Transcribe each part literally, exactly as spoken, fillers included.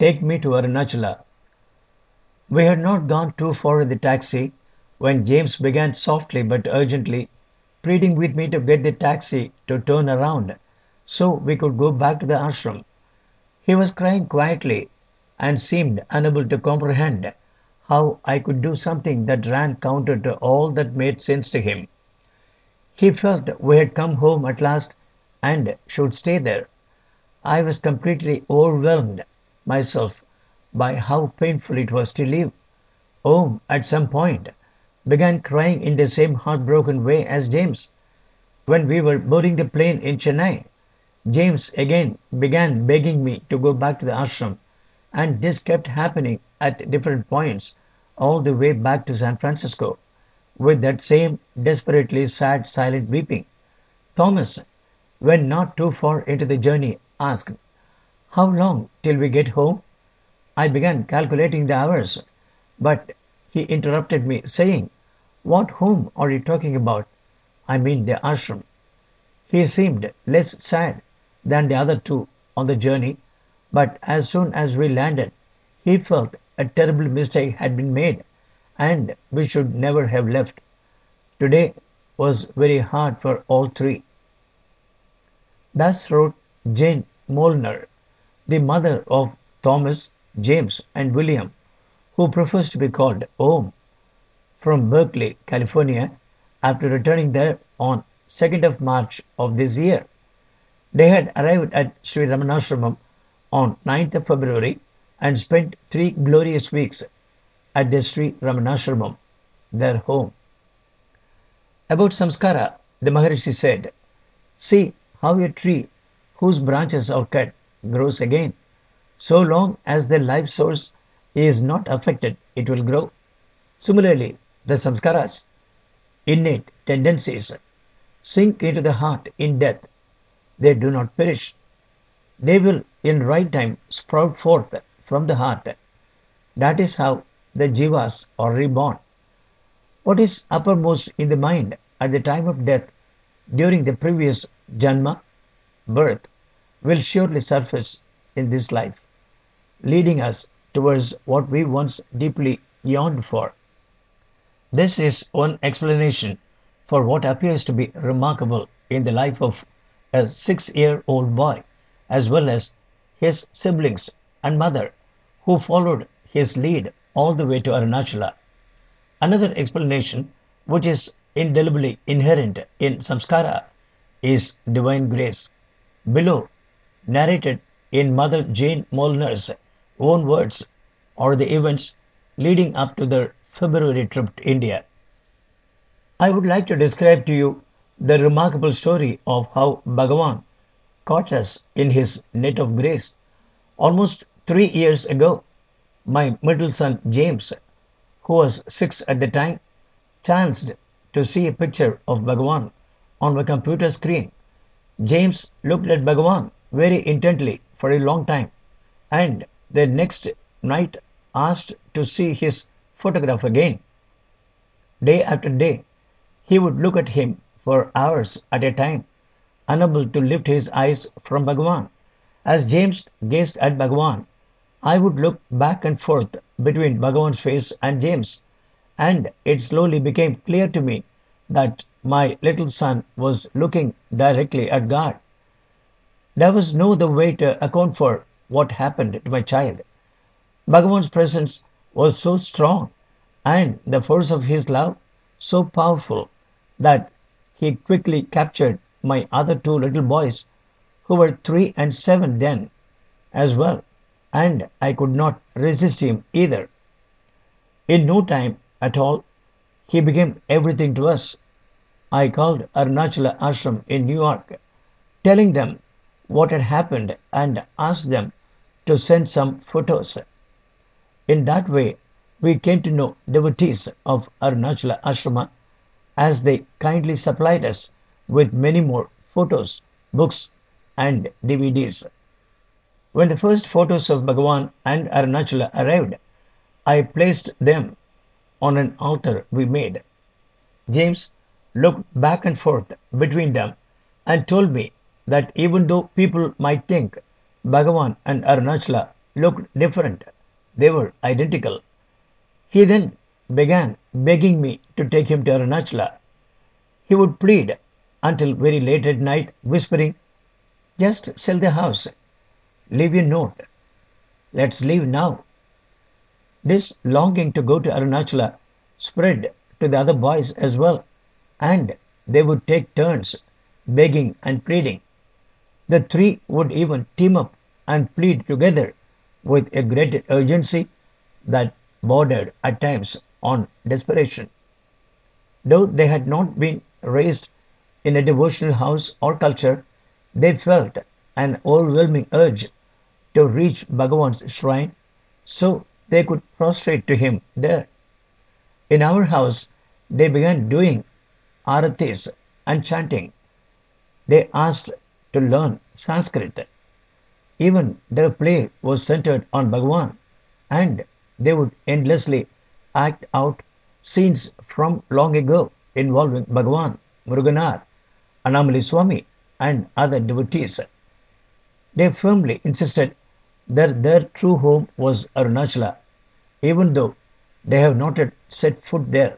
Take me to Arunachala. We had not gone too far in the taxi when James began softly but urgently pleading with me to get the taxi to turn around so we could go back to the ashram. He was crying quietly and seemed unable to comprehend how I could do something that ran counter to all that made sense to him. He felt we had come home at last and should stay there. I was completely overwhelmed myself by how painful it was to leave. Om, at some point, began crying in the same heartbroken way as James. When we were boarding the plane in Chennai, James again began begging me to go back to the ashram, and this kept happening at different points all the way back to San Francisco, with that same desperately sad silent weeping. Thomas, when not too far into the journey, asked, "How long till we get home?" I began calculating the hours, but he interrupted me, saying, "What home are you talking about?" "I mean the ashram." He seemed less sad than the other two on the journey, but as soon as we landed, he felt a terrible mistake had been made, and we should never have left. Today was very hard for all three. Thus wrote Jane Molnar, the mother of Thomas, James, and William, who prefers to be called Om, from Berkeley, California, after returning there on second of March of this year. They had arrived at Sri Ramanashramam on ninth of February and spent three glorious weeks at the Sri Ramanashramam, their home. About Samskara, the Maharishi said, "See how a tree whose branches are cut grows again. So long as the life source is not affected, it will grow. Similarly, the samskaras, innate tendencies, sink into the heart in death. They do not perish. They will in right time sprout forth from the heart. That is how the jivas are reborn. What is uppermost in the mind at the time of death during the previous janma, birth, will surely surface in this life, leading us towards what we once deeply yearned for. This is one explanation for what appears to be remarkable in the life of a six-year-old boy, as well as his siblings and mother, who followed his lead all the way to Arunachala. Another explanation, which is indelibly inherent in samskara, is divine grace. Below, narrated in Mother Jane Molnar's own words, are the events leading up to their February trip to India. I would like to describe to you the remarkable story of how Bhagavan caught us in his net of grace. Almost three years ago, my middle son James, who was six at the time, chanced to see a picture of Bhagavan on my computer screen. James looked at Bhagavan very intently for a long time, and the next night asked to see his photograph again. Day after day, he would look at him for hours at a time, unable to lift his eyes from Bhagavan. As James gazed at Bhagavan, I would look back and forth between Bhagavan's face and James, and it slowly became clear to me that my little son was looking directly at God. There was no other way to account for what happened to my child. Bhagavan's presence was so strong and the force of his love so powerful that he quickly captured my other two little boys, who were three and seven then, as well, and I could not resist him either. In no time at all, he became everything to us. I called Arunachala Ashram in New York, telling them what had happened and asked them to send some photos. In that way, we came to know devotees of Arunachala Ashrama, as they kindly supplied us with many more photos, books, and D V Ds. When the first photos of Bhagavan and Arunachala arrived, I placed them on an altar we made. James looked back and forth between them and told me that even though people might think Bhagavan and Arunachala looked different. They were identical. He then began begging me to take him to Arunachala. He would plead until very late at night, whispering, "Just sell the house, leave your note, let's leave now." This longing to go to Arunachala spread to the other boys as well, and they would take turns begging and pleading. The three would even team up and plead together with a great urgency that bordered at times on desperation. Though they had not been raised in a devotional house or culture, they felt an overwhelming urge to reach Bhagavan's shrine so they could prostrate to him there. In our house, they began doing aratis and chanting. They asked to learn Sanskrit. Even their play was centered on Bhagavan, and they would endlessly act out scenes from long ago involving Bhagavan, Muruganar, Anamali Swami, and other devotees. They firmly insisted that their true home was Arunachala, even though they have not yet set foot there.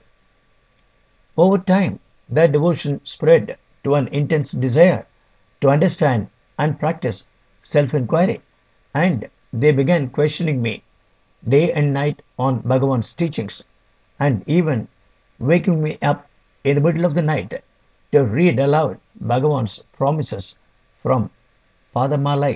Over time, their devotion spread to an intense desire to understand and practice self inquiry, and they began questioning me day and night on Bhagavan's teachings, and even waking me up in the middle of the night to read aloud Bhagavan's promises from Padamalai.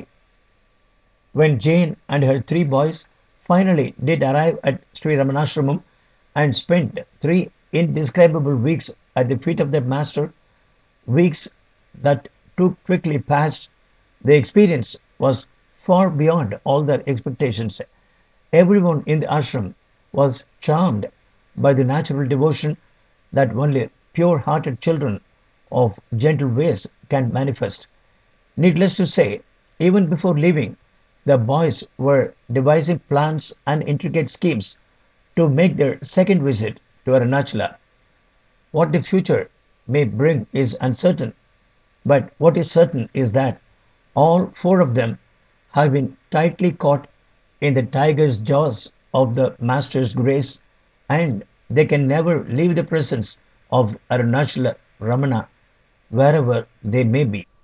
When Jane and her three boys finally did arrive at Sri Ramanashramam and spent three indescribable weeks at the feet of their master, weeks that too quickly passed, the experience was far beyond all their expectations. Everyone in the ashram was charmed by the natural devotion that only pure hearted children of gentle ways can manifest. Needless to say, even before leaving, the boys were devising plans and intricate schemes to make their second visit to Arunachala. What the future may bring is uncertain, but what is certain is that all four of them have been tightly caught in the tiger's jaws of the Master's grace, and they can never leave the presence of Arunachala Ramana wherever they may be.